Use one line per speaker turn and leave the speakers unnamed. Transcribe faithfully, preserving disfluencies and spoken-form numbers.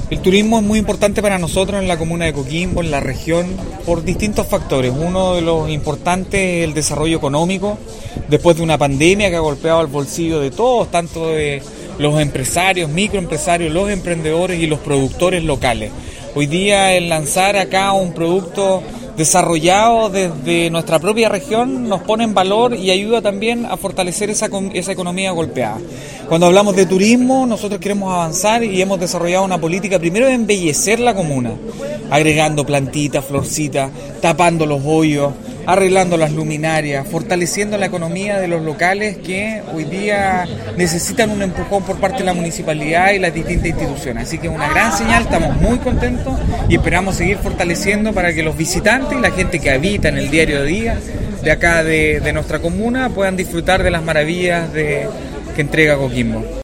El turismo es muy importante para nosotros en la comuna de Coquimbo, en la región, por distintos factores. Uno de los importantes es el desarrollo económico, después de una pandemia que ha golpeado el bolsillo de todos, tanto de los empresarios, microempresarios, los emprendedores y los productores locales. Hoy día el lanzar acá un producto desarrollado desde nuestra propia región nos pone en valor y ayuda también a fortalecer esa, esa economía golpeada. Cuando hablamos de turismo, nosotros queremos avanzar y hemos desarrollado una política primero de embellecer la comuna, agregando plantitas, florcitas, tapando los hoyos, arreglando las luminarias, fortaleciendo la economía de los locales que hoy día necesitan un empujón por parte de la municipalidad y las distintas instituciones. Así que es una gran señal, estamos muy contentos y esperamos seguir fortaleciendo para que los visitantes y la gente que habita en el diario a día de acá de, de nuestra comuna puedan disfrutar de las maravillas de, que entrega Coquimbo.